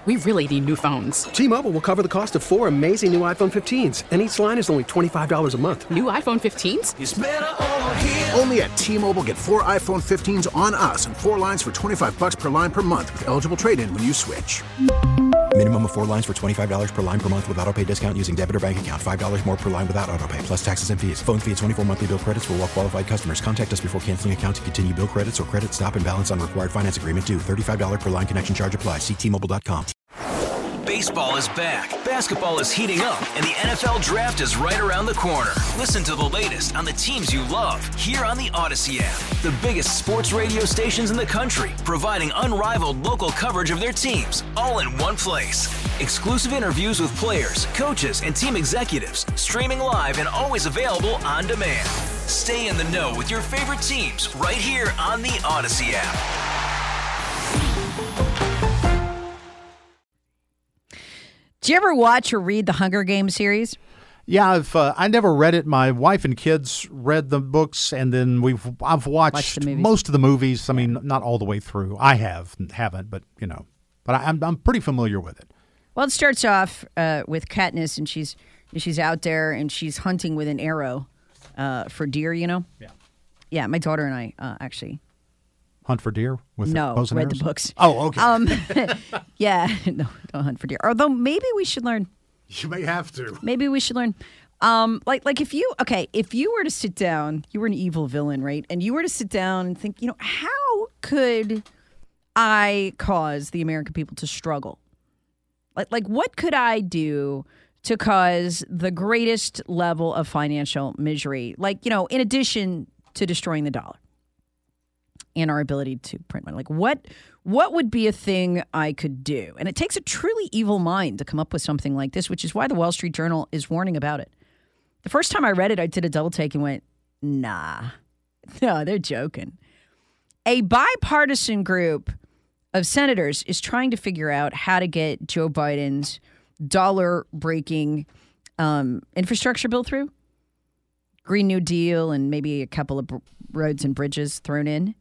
We really need new phones. T-Mobile will cover the cost of 4 amazing new iPhone 15s, and each line is only $25 a month. New iPhone 15s? It's better over here. Only at T-Mobile, get 4 iPhone 15s on us and 4 lines for $25 per line per month with eligible trade-in when you switch. Minimum of 4 lines for $25 per line per month with autopay discount using debit or bank account. $5 more per line without autopay, plus taxes and fees. Phone fee at 24 monthly bill credits for well-qualified customers. Contact us before canceling account to continue bill credits or credit stop and balance on required finance agreement due. $35 per line connection charge applies. See T-Mobile.com. Baseball is back, basketball is heating up, and the NFL Draft is right around the corner. Listen to the latest on the teams you love here on the Odyssey app. The biggest sports radio stations in the country, providing unrivaled local coverage of their teams, all in one place. Exclusive interviews with players, coaches, and team executives, streaming live and always available on demand. Stay in the know with your favorite teams right here on the Odyssey app. Did you ever watch or read the Hunger Games series? Yeah, I never read it. My wife and kids read the books, and then I've watched most of the movies. I mean, not all the way through. I haven't, but I'm pretty familiar with it. Well, it starts off with Katniss, and she's out there and she's hunting with an arrow for deer. Yeah. Yeah, my daughter and I actually. Hunt for deer with bows and arrows? The books. Oh, okay. Yeah, no, don't hunt for deer. Although maybe we should learn. You may have to. Maybe we should learn. Like if you were to sit down, you were an evil villain, right? And you were to sit down and think, how could I cause the American people to struggle? Like what could I do to cause the greatest level of financial misery? Like, in addition to destroying the dollar and our ability to print money. Like what would be a thing I could do? And it takes a truly evil mind to come up with something like this, which is why the Wall Street Journal is warning about it. The first time I read it, I did a double take and went, nah, no, they're joking. A bipartisan group of senators is trying to figure out how to get Joe Biden's dollar-breaking infrastructure bill through. Green New Deal and maybe a couple of roads and bridges thrown in.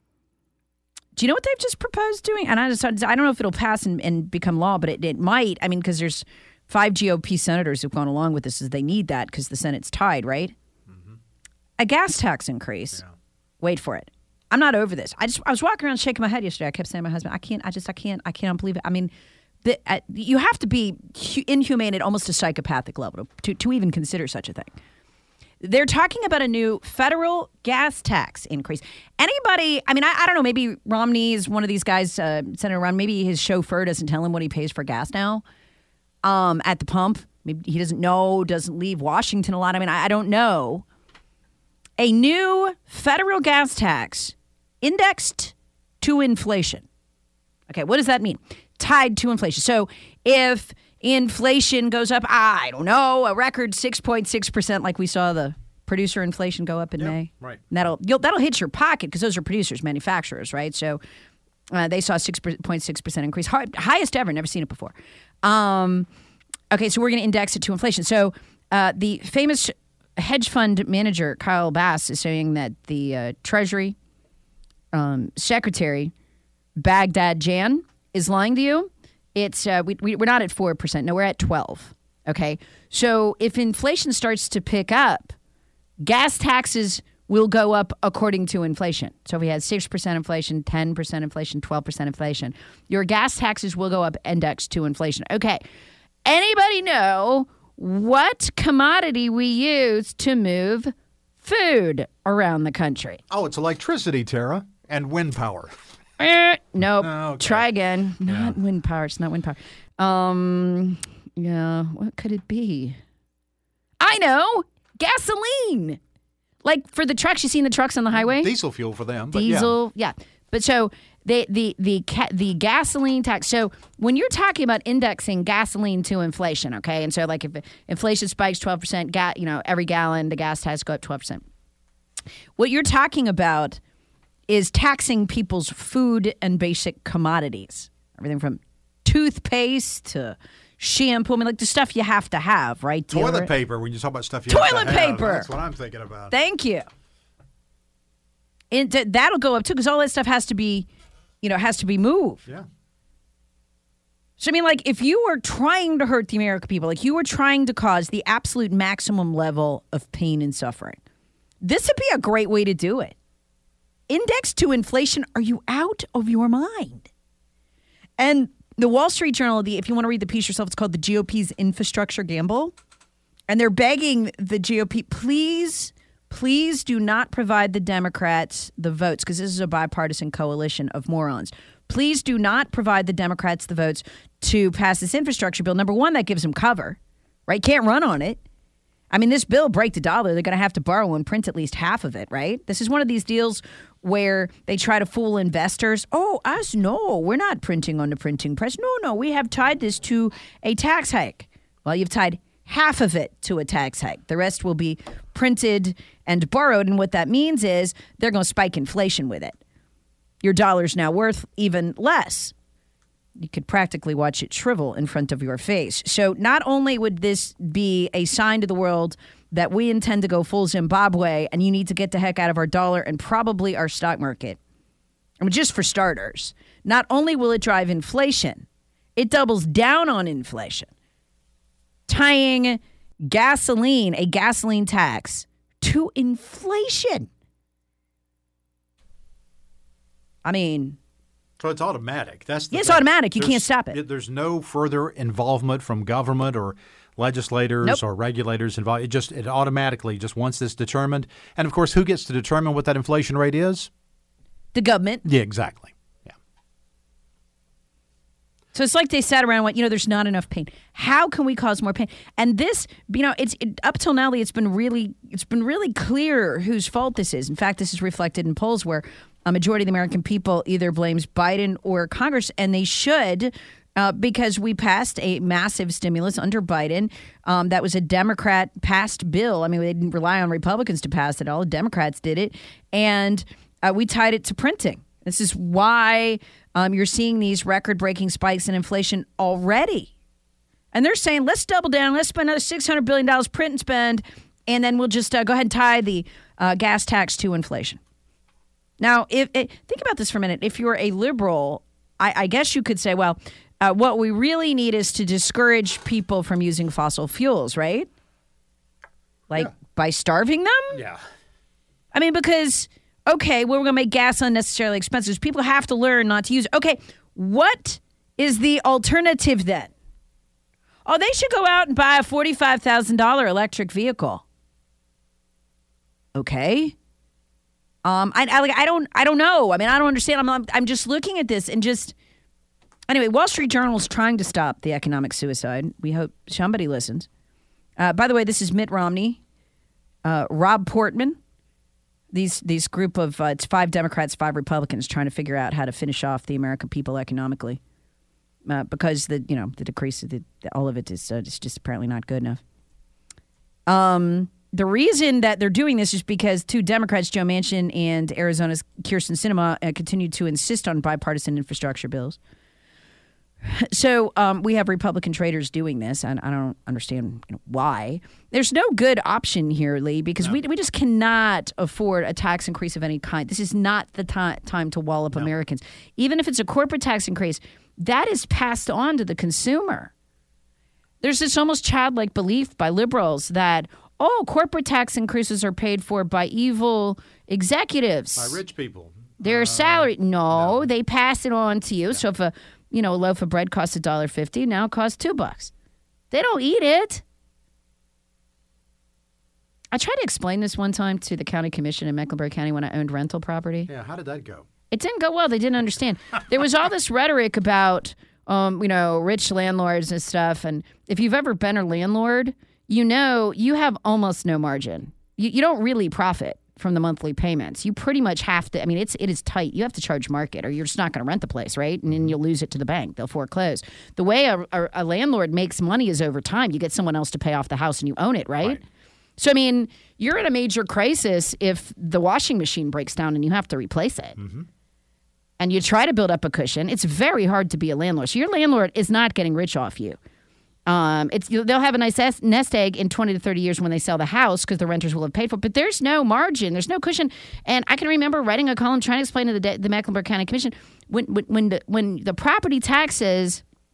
Do you know what they've just proposed doing? And I don't know if it'll pass and become law, but it might. I mean, because there's 5 GOP senators who've gone along with this as they need that because the Senate's tied, right? Mm-hmm. A gas tax increase. Yeah. Wait for it. I'm not over this. I was walking around shaking my head yesterday. I kept saying to my husband, I can't believe it. I mean, you have to be inhumane at almost a psychopathic level to even consider such a thing. They're talking about a new federal gas tax increase. Anybody, I mean, I don't know, maybe Romney is one of these guys, Senator Romney, maybe his chauffeur doesn't tell him what he pays for gas now at the pump. Maybe he doesn't leave Washington a lot. I mean, I don't know. A new federal gas tax indexed to inflation. Okay, what does that mean? Tied to inflation. So if inflation goes up, I don't know, a record 6.6%, like we saw the producer inflation go up in May. Right. And that'll hit your pocket because those are producers, manufacturers, right? So they saw a 6.6% increase, highest ever, never seen it before. Okay, so we're going to index it to inflation. So the famous hedge fund manager Kyle Bass is saying that the Treasury Secretary Baghdad Jan is lying to you. It's we're not at 4%. No, we're at 12. Okay, so if inflation starts to pick up, gas taxes will go up according to inflation. So if we had 6% inflation, 10% inflation, 12% inflation, your gas taxes will go up indexed to inflation. Okay, anybody know what commodity we use to move food around the country? Oh, it's electricity, Tara, and wind power. Nope. Oh, okay. Try again. Not wind power. It's not wind power. Yeah. What could it be? I know. Gasoline. Like for the trucks, you seen the trucks on the highway? Diesel fuel for them. But Diesel. Yeah. But so the gasoline tax. So when you're talking about indexing gasoline to inflation, okay, and so like if inflation spikes 12%, every gallon the gas tax go up 12%. What you're talking about is taxing people's food and basic commodities. Everything from toothpaste to shampoo. I mean, like the stuff you have to have, right? Toilet paper, when you talk about stuff you have to have. Toilet paper. That's what I'm thinking about. Thank you. And that'll go up, too, because all that stuff has to be moved. Yeah. So, I mean, like, if you were trying to hurt the American people, like you were trying to cause the absolute maximum level of pain and suffering, this would be a great way to do it. Indexed to inflation, are you out of your mind? And the Wall Street Journal, if you want to read the piece yourself, it's called The GOP's Infrastructure Gamble. And they're begging the GOP, please do not provide the Democrats the votes, because this is a bipartisan coalition of morons. Please do not provide the Democrats the votes to pass this infrastructure bill. Number one, that gives them cover, right? Can't run on it. I mean, this bill break the dollar. They're going to have to borrow and print at least half of it, right? This is one of these deals where they try to fool investors. Oh, us? No, we're not printing on the printing press. No, we have tied this to a tax hike. Well, you've tied half of it to a tax hike. The rest will be printed and borrowed. And what that means is they're going to spike inflation with it. Your dollar's now worth even less. You could practically watch it shrivel in front of your face. So not only would this be a sign to the world that we intend to go full Zimbabwe and you need to get the heck out of our dollar and probably our stock market, I mean, just for starters, not only will it drive inflation, it doubles down on inflation, tying a gasoline tax to inflation. I mean, so it's automatic. It's automatic. You can't stop it. There's no further involvement from government or legislators or regulators involved. It automatically, just once it's determined. And, of course, who gets to determine what that inflation rate is? The government. Yeah, exactly. Yeah. So it's like they sat around and went, there's not enough pain. How can we cause more pain? And this, up till now, it's been really clear whose fault this is. In fact, this is reflected in polls where a majority of the American people either blames Biden or Congress, and they should, because we passed a massive stimulus under Biden. That was a Democrat-passed bill. I mean, they didn't rely on Republicans to pass it. All the Democrats did it, and we tied it to printing. This is why you're seeing these record-breaking spikes in inflation already. And they're saying, let's double down. Let's spend another $600 billion print and spend, and then we'll just go ahead and tie the gas tax to inflation. Now, think about this for a minute. If you're a liberal, I guess you could say, well, what we really need is to discourage people from using fossil fuels, right? By starving them? Yeah. I mean, because, okay, we're going to make gas unnecessarily expensive. People have to learn not to use it. Okay, what is the alternative then? Oh, they should go out and buy a $45,000 electric vehicle. Okay. I don't know. I mean, I don't understand. I'm just looking at this and anyway, Wall Street Journal is trying to stop the economic suicide. We hope somebody listens. By the way, this is Mitt Romney, Rob Portman, these group of, it's 5 Democrats, 5 Republicans trying to figure out how to finish off the American people economically. Because the decrease of all of it is just apparently not good enough. The reason that they're doing this is because 2 Democrats, Joe Manchin and Arizona's Kyrsten Sinema, continue to insist on bipartisan infrastructure bills. So we have Republican traders doing this, and I don't understand why. There's no good option here, Lee, because we just cannot afford a tax increase of any kind. This is not the time to wallop Americans. Even if it's a corporate tax increase, that is passed on to the consumer. There's this almost childlike belief by liberals that, corporate tax increases are paid for by evil executives. By rich people. Their salary. No, they pass it on to you. Yeah. So if a loaf of bread costs $1.50, now it costs $2. They don't eat it. I tried to explain this one time to the county commission in Mecklenburg County when I owned rental property. Yeah, how did that go? It didn't go well. They didn't understand. There was all this rhetoric about, rich landlords and stuff. And if you've ever been a landlord, you have almost no margin. You don't really profit from the monthly payments. You pretty much have to. I mean, it is tight. You have to charge market, or you're just not going to rent the place, right? And then you'll lose it to the bank. They'll foreclose. The way a landlord makes money is over time. You get someone else to pay off the house, and you own it, right? So, I mean, you're in a major crisis if the washing machine breaks down and you have to replace it. Mm-hmm. And you try to build up a cushion. It's very hard to be a landlord. So your landlord is not getting rich off you. They'll have a nice nest egg in 20 to 30 years when they sell the house because the renters will have paid for it. But there's no margin. There's no cushion. And I can remember writing a column trying to explain to the Mecklenburg County Commission when the property taxes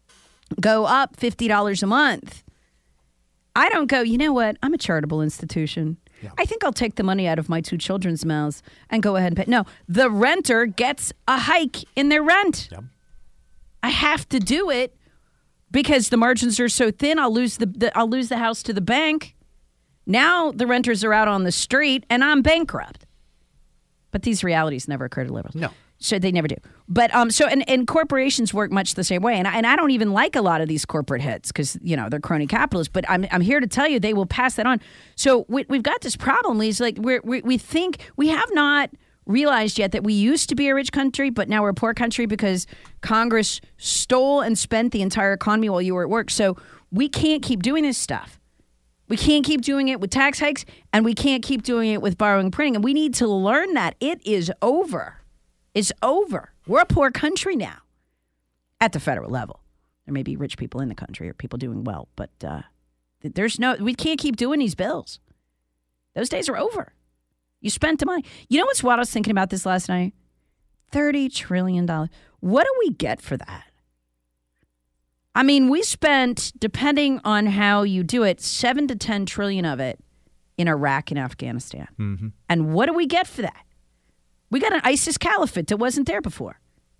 go up $50 a month, I don't go, you know what? I'm a charitable institution. Yeah. I think I'll take the money out of my 2 children's mouths and go ahead and pay. No, the renter gets a hike in their rent. Yep. I have to do it because the margins are so thin. I'll lose the house to the bank. Now the renters are out on the street and I'm bankrupt. But these realities never occur to liberals. No. So they never do. But and corporations work much the same way. And I don't even like a lot of these corporate heads because, they're crony capitalists. But I'm here to tell you they will pass that on. So we've got this problem, Lisa. Like we think we have not realized yet that we used to be a rich country, but now we're a poor country because Congress stole and spent the entire economy while you were at work. So we can't keep doing this stuff. We can't keep doing it with tax hikes, and we can't keep doing it with borrowing and printing. And we need to learn that. It is over. It's over. We're a poor country now at the federal level. There may be rich people in the country or people doing well, but we can't keep doing these bills. Those days are over. You spent the money. You know what's what I was thinking about this last night? $30 trillion. What do we get for that? I mean, we spent, depending on how you do it, 7 to 10 trillion of it in Iraq and Afghanistan. Mm-hmm. And what do we get for that? We got an ISIS caliphate that wasn't there before.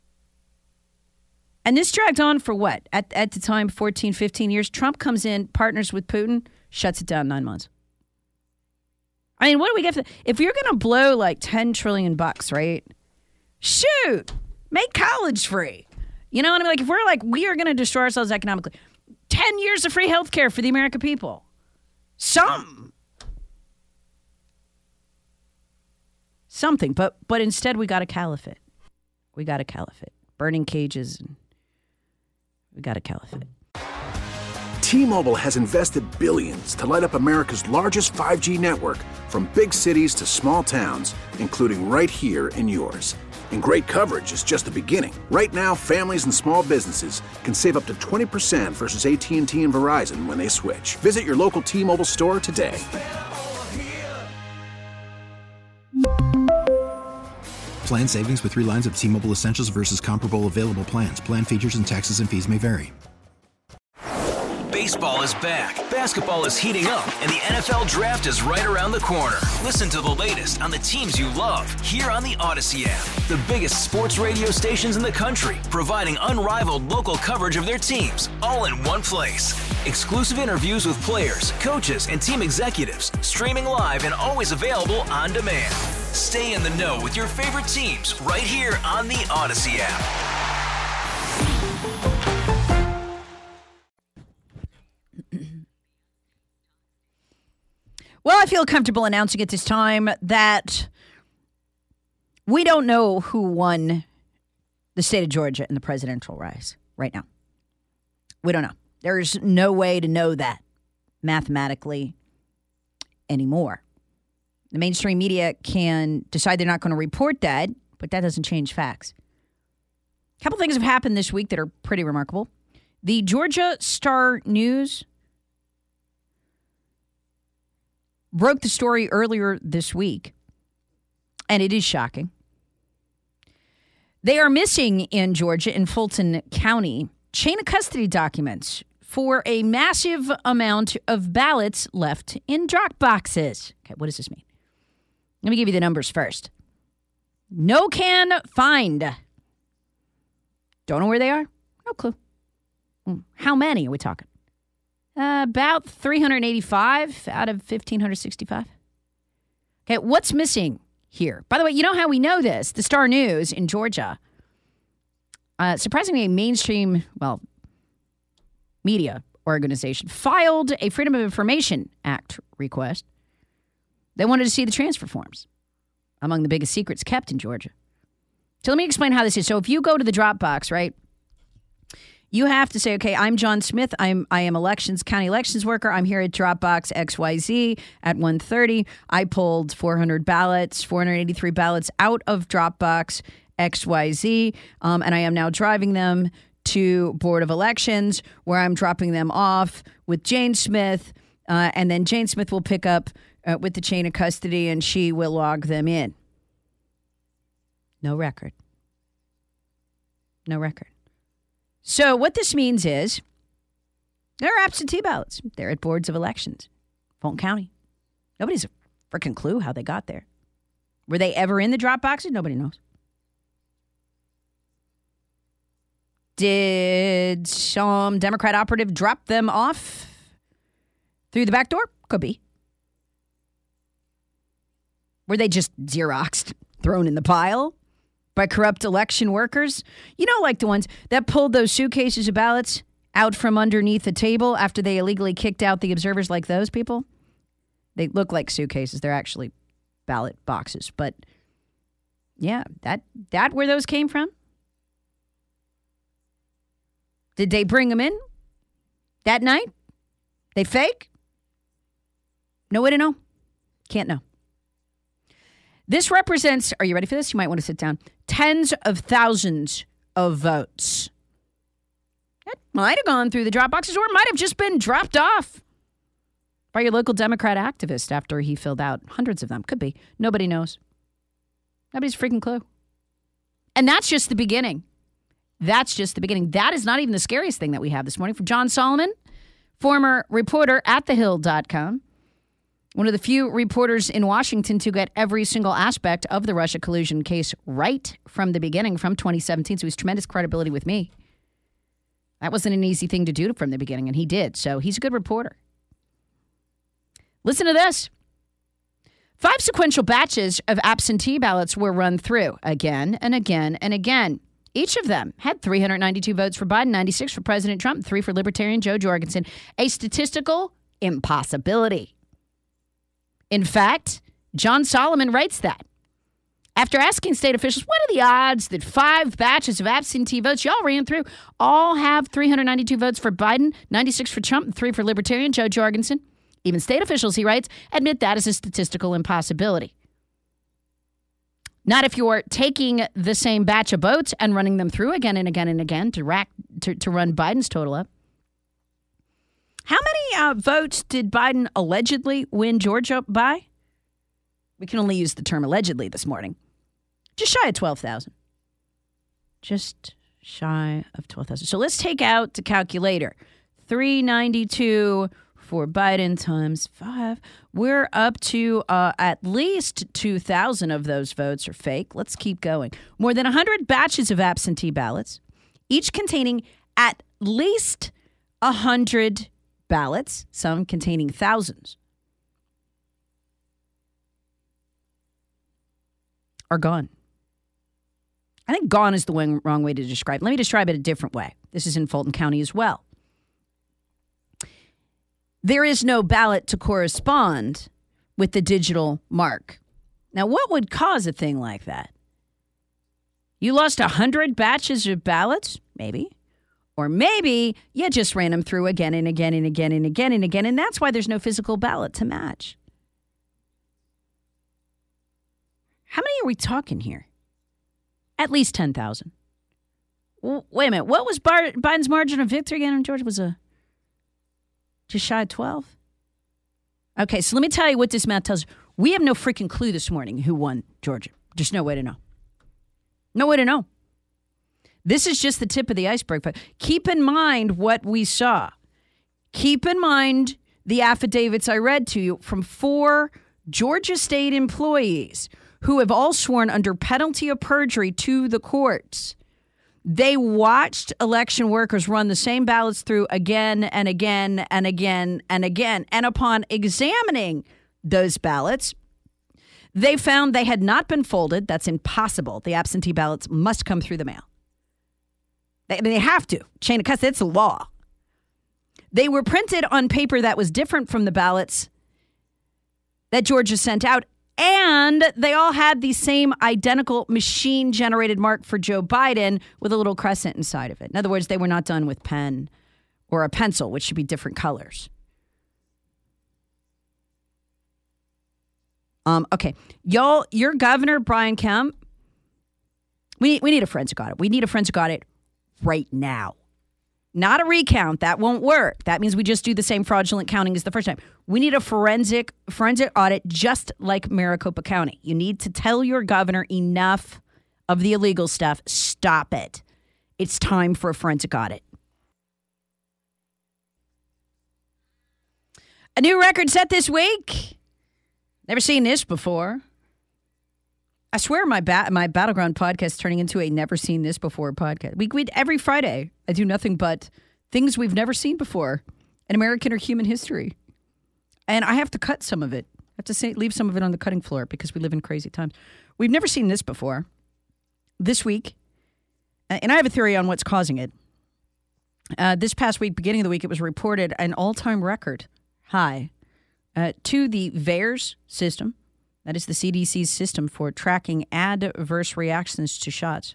And this dragged on for what? At the time, 14, 15 years. Trump comes in, partners with Putin, shuts it down 9 months. I mean, what do we get for that? If you're going to blow like $10 trillion, right? Shoot, make college free. You know what I mean? Like, if we're like, we are going to destroy ourselves economically. 10 years of free health care for the American people. Something. But instead, we got a caliphate. Burning cages. And we got a caliphate. T-Mobile has invested billions to light up America's largest 5G network, from big cities to small towns, including right here in yours. And great coverage is just the beginning. Right now, families and small businesses can save up to 20% versus AT&T and Verizon when they switch. Visit your local T-Mobile store today. Plan savings with 3 lines of T-Mobile Essentials versus comparable available plans. Plan features and taxes and fees may vary. Baseball is back, basketball is heating up, and the NFL Draft is right around the corner. Listen to the latest on the teams you love here on the Odyssey app. The biggest sports radio stations in the country, providing unrivaled local coverage of their teams, all in one place. Exclusive interviews with players, coaches, and team executives, streaming live and always available on demand. Stay in the know with your favorite teams right here on the Odyssey app. Well, I feel comfortable announcing at this time that we don't know who won the state of Georgia in the presidential race right now. We don't know. There's no way to know that mathematically anymore. The mainstream media can decide they're not going to report that, but that doesn't change facts. A couple things have happened this week that are pretty remarkable. The Georgia Star News broke the story earlier this week, and it is shocking. They are missing in Georgia, in Fulton County, chain of custody documents for a massive amount of ballots left in drop boxes. Okay, what does this mean? Let me give you the numbers first. No can find. Don't know where they are? No clue. How many are we talking? About 385 out of 1,565. Okay, what's missing here? By the way, you know how we know this? The Star News in Georgia, surprisingly, a mainstream, media organization, filed a Freedom of Information Act request. They wanted to see the transfer forms, among the biggest secrets kept in Georgia. So let me explain how this is. So if you go to the drop box, right, you have to say, okay, I'm John Smith. I am county elections worker. I'm here at Dropbox XYZ at 1:30. I pulled 483 ballots out of Dropbox XYZ, and I am now driving them to Board of Elections, where I'm dropping them off with Jane Smith, and then Jane Smith will pick up with the chain of custody, and she will log them in. No record. No record. So what this means is There are absentee ballots. They're at boards of elections. Fulton County. Nobody's a freaking clue how they got there. Were they ever in the drop boxes? Nobody knows. Did some Democrat operative drop them off through the back door? Could be. Were they just Xeroxed, thrown in the pile by corrupt election workers? You know, like the ones that pulled those suitcases of ballots out from underneath a table after they illegally kicked out the observers, like those people? They look like suitcases. They're actually ballot boxes. But yeah, that where those came from? Did they bring them in that night? They fake? No way to know. Can't know. This represents, are you ready for this? You might want to sit down. Tens of thousands of votes. That might have gone through the drop boxes, or it might have just been dropped off by your local Democrat activist after he filled out hundreds of them. Could be. Nobody knows. Nobody's a freaking clue. And that's just the beginning. That's just the beginning. That is not even the scariest thing that we have this morning. From John Solomon, former reporter at thehill.com, one of the few reporters in Washington to get every single aspect of the Russia collusion case right from the beginning, from 2017. So he has tremendous credibility with me. That wasn't an easy thing to do from the beginning, and he did. So he's a good reporter. Listen to this. 5 sequential batches of absentee ballots were run through again and again and again. Each of them had 392 votes for Biden, 96 for President Trump, 3 for Libertarian Jo Jorgensen. A statistical impossibility. In fact, John Solomon writes that. After asking state officials, what are the odds that 5 batches of absentee votes y'all ran through all have 392 votes for Biden, 96 for Trump, and 3 for Libertarian Jo Jorgensen? Even state officials, he writes, admit that is a statistical impossibility. Not if you're taking the same batch of votes and running them through again and again and again to run Biden's total up. How many votes did Biden allegedly win Georgia by? We can only use the term allegedly this morning. Just shy of 12,000. Just shy of 12,000. So let's take out the calculator. 392 for Biden times 5. We're up to at least 2,000 of those votes are fake. Let's keep going. More than 100 batches of absentee ballots, each containing at least 100 ballots, some containing thousands, are gone. I think gone is the wrong way to describe it. Let me describe it a different way. This is in Fulton County as well. There is no ballot to correspond with the digital mark. Now, what would cause a thing like that? You lost 100 batches of ballots? Maybe. Or maybe you just ran them through again and again and again and again and again, and that's why there's no physical ballot to match. How many are we talking here? At least 10,000. Wait a minute. What was Biden's margin of victory again in Georgia? Was just shy of 12? Okay, so let me tell you what this math tells you. We have no freaking clue this morning who won Georgia. Just no way to know. No way to know. This is just the tip of the iceberg. But keep in mind what we saw. Keep in mind the affidavits I read to you from 4 Georgia State employees who have all sworn under penalty of perjury to the courts. They watched election workers run the same ballots through again and again and again and again. And upon examining those ballots, they found they had not been folded. That's impossible. The absentee ballots must come through the mail. They have to. Chain of custody, it's a law. They were printed on paper that was different from the ballots that Georgia sent out. And they all had the same identical machine-generated mark for Joe Biden with a little crescent inside of it. In other words, they were not done with pen or a pencil, which should be different colors. Okay. Y'all, your governor, Brian Kemp, we need a forensic audit. We need a forensic audit right now. Not a recount. That won't work. That means we just do the same fraudulent counting as the first time. We need a forensic audit just like Maricopa County. You need to tell your governor enough of the illegal stuff. Stop it. It's time for a forensic audit. A new record set this week. Never seen this before. I swear my Battleground podcast is turning into a never seen this before podcast. Every Friday, I do nothing but things we've never seen before in American or human history. And I have to cut some of it. I have to leave some of it on the cutting floor because we live in crazy times. We've never seen this before. This week, and I have a theory on what's causing it. This past week, beginning of the week, it was reported an all-time record high to the VAERS system. That is the CDC's system for tracking adverse reactions to shots.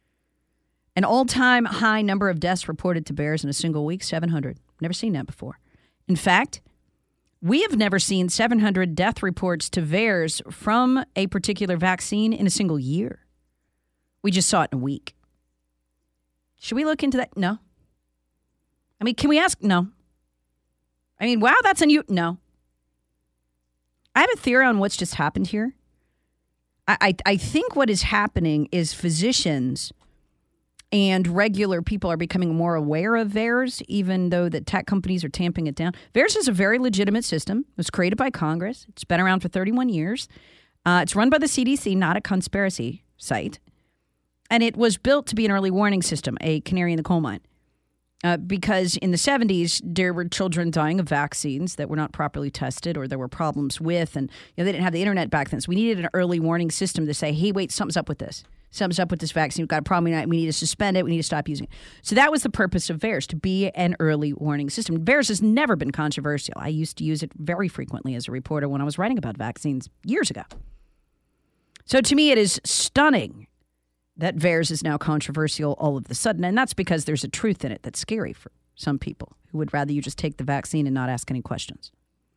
An all-time high number of deaths reported to bears in a single week, 700. Never seen that before. In fact, we have never seen 700 death reports to VAERS from a particular vaccine in a single year. We just saw it in a week. Should we look into that? No. I mean, can we ask? No. I mean, wow, that's unusual. No. I have a theory on what's just happened here. I think what is happening is physicians and regular people are becoming more aware of VAERS, even though the tech companies are tamping it down. VAERS is a very legitimate system. It was created by Congress. It's been around for 31 years. It's run by the CDC, not a conspiracy site. And it was built to be an early warning system, a canary in the coal mine. Because in the 70s, there were children dying of vaccines that were not properly tested or there were problems with. And they didn't have the internet back then. So we needed an early warning system to say, hey, wait, something's up with this. Something's up with this vaccine. We've got a problem. We need to suspend it. We need to stop using it. So that was the purpose of VAERS, to be an early warning system. VAERS has never been controversial. I used to use it very frequently as a reporter when I was writing about vaccines years ago. So to me, it is stunning that VAERS is now controversial all of a sudden, and that's because there's a truth in it that's scary for some people who would rather you just take the vaccine and not ask any questions.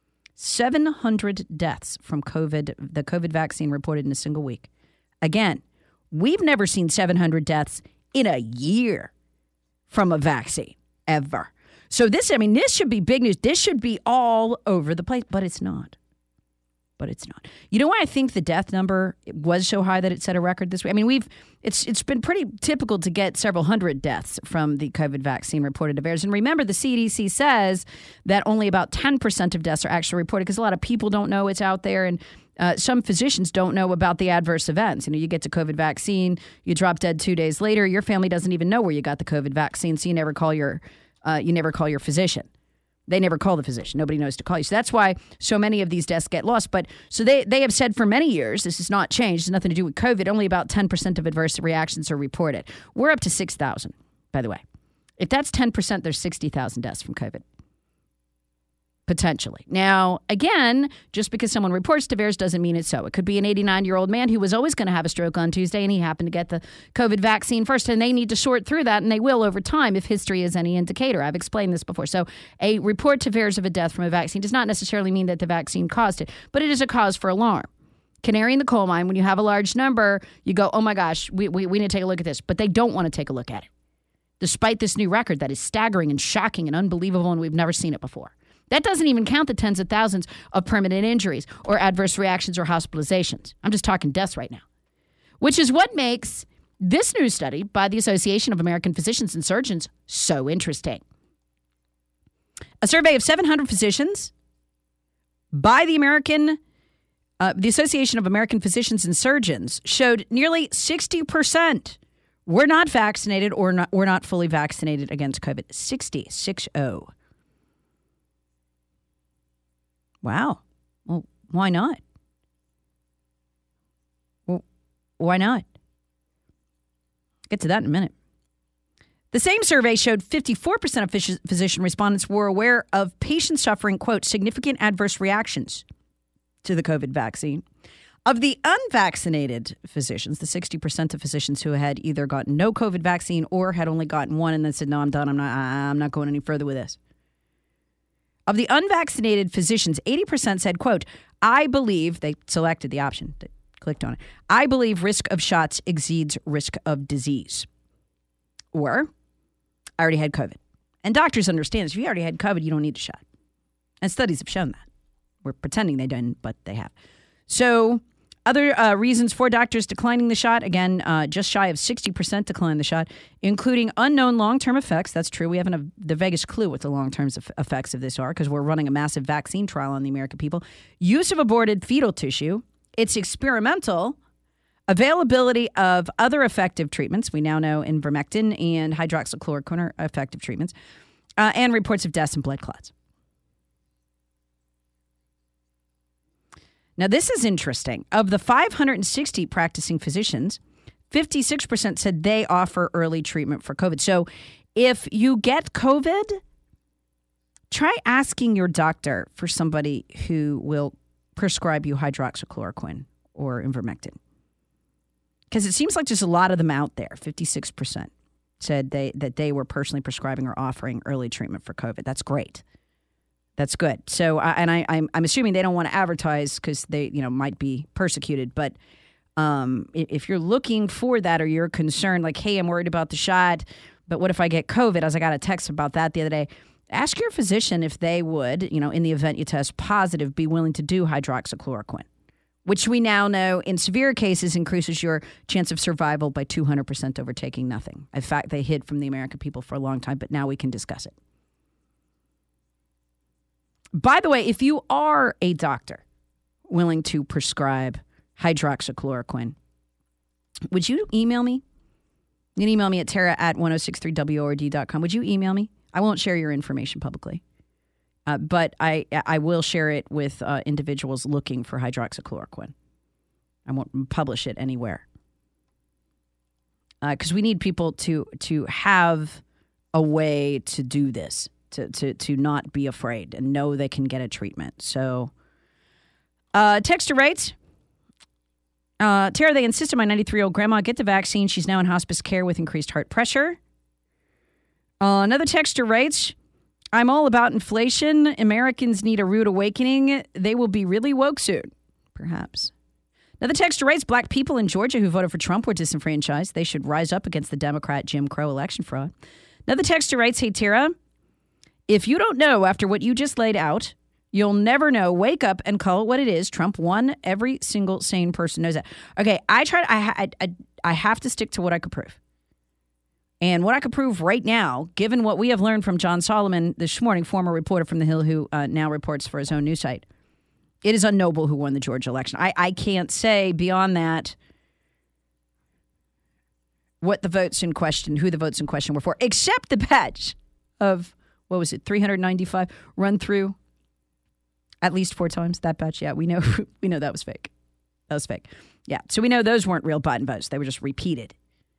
700 deaths from the COVID vaccine reported in a single week. Again, we've never seen 700 deaths in a year from a vaccine, ever. So this should be big news. This should be all over the place, but it's not. You know why I think the death number was so high that it set a record this week? I mean, it's been pretty typical to get several hundred deaths from the COVID vaccine reported to VAERS. And remember, the CDC says that only about 10% of deaths are actually reported because a lot of people don't know it's out there, and some physicians don't know about the adverse events. You get the COVID vaccine, you drop dead 2 days later, your family doesn't even know where you got the COVID vaccine, so you never call your physician. They never call the physician. Nobody knows to call you. So that's why so many of these deaths get lost. But so they have said for many years, this has not changed. It's nothing to do with COVID. Only about 10% of adverse reactions are reported. We're up to 6,000, by the way. If that's 10%, there's 60,000 deaths from COVID. Potentially. Now, again, just because someone reports to VAERS doesn't mean it's so. It could be an 89-year-old man who was always going to have a stroke on Tuesday, and he happened to get the COVID vaccine first, and they need to sort through that, and they will over time if history is any indicator. I've explained this before. So a report to VAERS of a death from a vaccine does not necessarily mean that the vaccine caused it, but it is a cause for alarm. Canary in the coal mine, when you have a large number, you go, oh my gosh, we need to take a look at this. But they don't want to take a look at it, despite this new record that is staggering and shocking and unbelievable, and we've never seen it before. That doesn't even count the tens of thousands of permanent injuries or adverse reactions or hospitalizations. I'm just talking deaths right now, which is what makes this new study by the Association of American Physicians and Surgeons so interesting. A survey of 700 physicians by the Association of American Physicians and Surgeons showed nearly 60% were not vaccinated or were not fully vaccinated against COVID. 60. Wow. Well, why not? Well, why not? Get to that in a minute. The same survey showed 54% of physician respondents were aware of patients suffering, quote, significant adverse reactions to the COVID vaccine. Of the unvaccinated physicians, the 60% of physicians who had either gotten no COVID vaccine or had only gotten one and then said, no, I'm done. I'm not going any further with this. Of the unvaccinated physicians, 80% said, quote, I believe, they selected the option, they clicked on it, I believe risk of shots exceeds risk of disease. Or, I already had COVID. And doctors understand this. If you already had COVID, you don't need a shot. And studies have shown that. We're pretending they didn't, but they have. So Other reasons for doctors declining the shot, again, just shy of 60% decline the shot, including unknown long-term effects. That's true. We haven't the vaguest clue what the long-term effects of this are because we're running a massive vaccine trial on the American people. Use of aborted fetal tissue. It's experimental. Availability of other effective treatments. We now know ivermectin and hydroxychloroquine are effective treatments. And reports of deaths and blood clots. Now, this is interesting. Of the 560 practicing physicians, 56% said they offer early treatment for COVID. So if you get COVID, try asking your doctor for somebody who will prescribe you hydroxychloroquine or ivermectin. Because it seems like there's a lot of them out there. 56% said that they were personally prescribing or offering early treatment for COVID. That's great. That's good. So, I'm assuming they don't want to advertise because they, might be persecuted. But if you're looking for that or you're concerned, like, hey, I'm worried about the shot, but what if I get COVID? As I got a text about that the other day. Ask your physician if they would, in the event you test positive, be willing to do hydroxychloroquine, which we now know in severe cases increases your chance of survival by 200% over taking nothing. In fact, they hid from the American people for a long time, but now we can discuss it. By the way, if you are a doctor willing to prescribe hydroxychloroquine, would you email me? You can email me at tara@1063word.com. Would you email me? I won't share your information publicly, but I will share it with individuals looking for hydroxychloroquine. I won't publish it anywhere because we need people to have a way to do this. To not be afraid and know they can get a treatment. So, texter writes, Tara, they insisted my 93-year-old grandma get the vaccine. She's now in hospice care with increased heart pressure. Another texter writes, I'm all about inflation. Americans need a rude awakening. They will be really woke soon. Perhaps. Another texter writes, black people in Georgia who voted for Trump were disenfranchised. They should rise up against the Democrat Jim Crow election fraud. Another texter writes, hey, Tara, if you don't know after what you just laid out, you'll never know. Wake up and call it what it is. Trump won. Every single sane person knows that. Okay, I have to stick to what I could prove. And what I could prove right now, given what we have learned from John Solomon this morning, former reporter from The Hill who now reports for his own news site, it is unknowable who won the Georgia election. I can't say beyond that what the votes in question, who the votes in question were for, except the batch of... what was it, 395 run through at least 4 times, that batch? Yeah, we know that was fake. That was fake. Yeah, so we know those weren't real Biden votes. They were just repeated.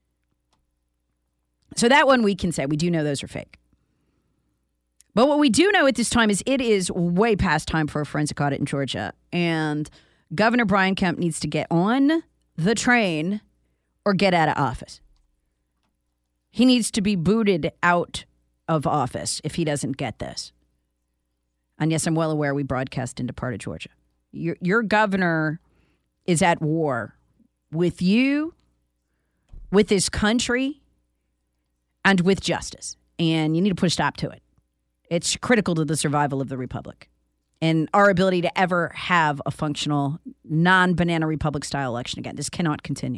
So that one we can say. We do know those are fake. But what we do know at this time is it is way past time for a forensic audit in Georgia. And Governor Brian Kemp needs to get on the train or get out of office. He needs to be booted out of office if he doesn't get this. And yes, I'm well aware we broadcast into part of Georgia. Your governor is at war with you, with this country, and with justice. And you need to put a stop to it. It's critical to the survival of the republic and our ability to ever have a functional, non-banana republic style election again. This cannot continue.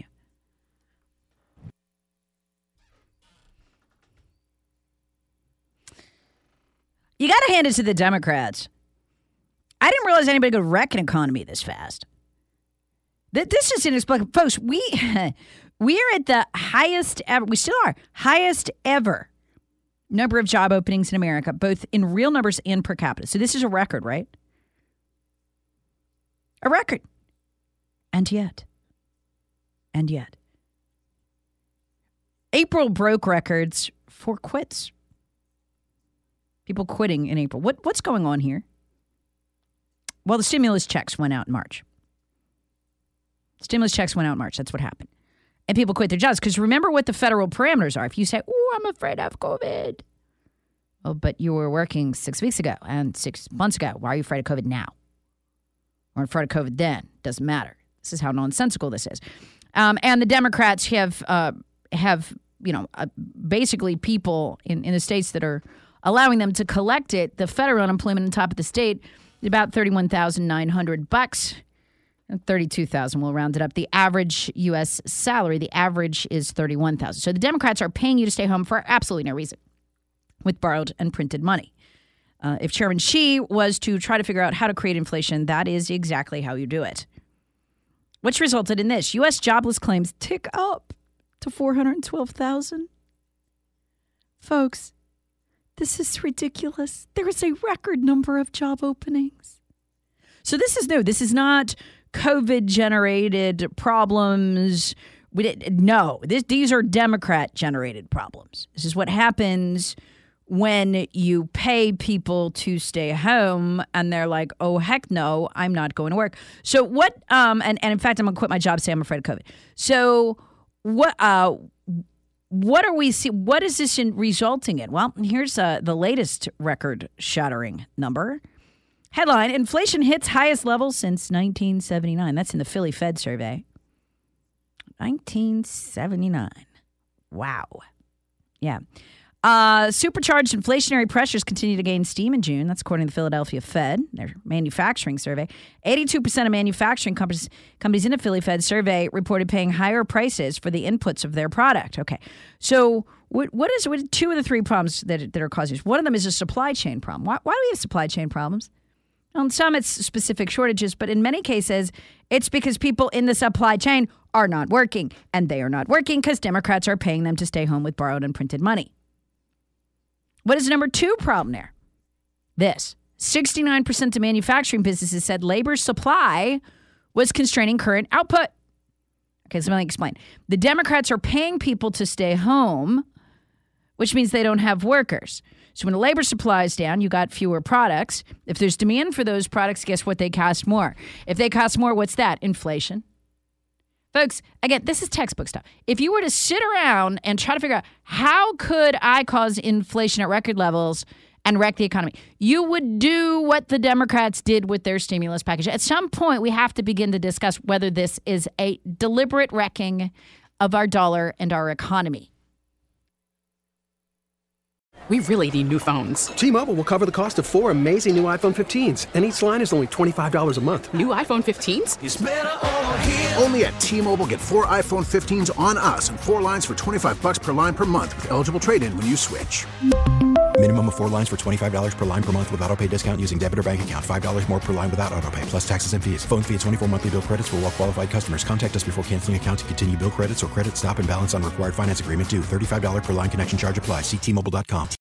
You got to hand it to the Democrats. I didn't realize anybody could wreck an economy this fast. This is inexplicable. Folks, we are at the highest ever, we still are, highest ever number of job openings in America, both in real numbers and per capita. So this is a record, right? A record. And yet. April broke records for quits. People quitting in April. What's going on here? Well, the stimulus checks went out in March. That's what happened. And people quit their jobs. Because remember what the federal parameters are. If you say, oh, I'm afraid of COVID. Oh, but you were working 6 weeks ago and 6 months ago. Why are you afraid of COVID now? Or afraid of COVID then? Doesn't matter. This is how nonsensical this is. And the Democrats have basically people in the states that are allowing them to collect it. The federal unemployment on top of the state is about $31,900. 32,000. We'll round it up. The average U.S. salary, the average is 31,000. So the Democrats are paying you to stay home for absolutely no reason with borrowed and printed money. If Chairman Xi was to try to figure out how to create inflation, that is exactly how you do it. Which resulted in this. U.S. jobless claims tick up to 412,000. Folks, this is ridiculous. There is a record number of job openings. So this is new. This is not COVID-generated problems. These are Democrat-generated problems. This is what happens when you pay people to stay home and they're like, oh, heck no, I'm not going to work. So what, and in fact, I'm going to quit my job, say I'm afraid of COVID. So what are we see? What is this resulting in? Well, here's the latest record-shattering number. Headline, inflation hits highest level since 1979. That's in the Philly Fed survey. 1979. Wow. Yeah. Supercharged inflationary pressures continue to gain steam in June. That's according to the Philadelphia Fed, their manufacturing survey. 82% of manufacturing companies in the Philly Fed survey reported paying higher prices for the inputs of their product. Okay, so what is two of the three problems that are causing this? One of them is a supply chain problem. Why do we have supply chain problems? On some, it's specific shortages, but in many cases, it's because people in the supply chain are not working, and they are not working because Democrats are paying them to stay home with borrowed and printed money. What is the number two problem there? This. 69% of manufacturing businesses said labor supply was constraining current output. Okay, so let me explain. The Democrats are paying people to stay home, which means they don't have workers. So when the labor supply is down, you got fewer products. If there's demand for those products, guess what? They cost more. If they cost more, what's that? Inflation. Folks, again, this is textbook stuff. If you were to sit around and try to figure out how could I cause inflation at record levels and wreck the economy, you would do what the Democrats did with their stimulus package. At some point, we have to begin to discuss whether this is a deliberate wrecking of our dollar and our economy. We really need new phones. T-Mobile will cover the cost of 4 amazing new iPhone 15s, and each line is only $25 a month. New iPhone 15s? It's better over here. Only at T-Mobile, get 4 iPhone 15s on us and 4 lines for $25 per line per month with eligible trade-in when you switch. Minimum of 4 lines for $25 per line per month with autopay discount using debit or bank account. $5 more per line without autopay, plus taxes and fees. Phone fee at 24 monthly bill credits for well-qualified customers. Contact us before canceling account to continue bill credits or credit stop and balance on required finance agreement due. $35 per line connection charge applies. See T-Mobile.com.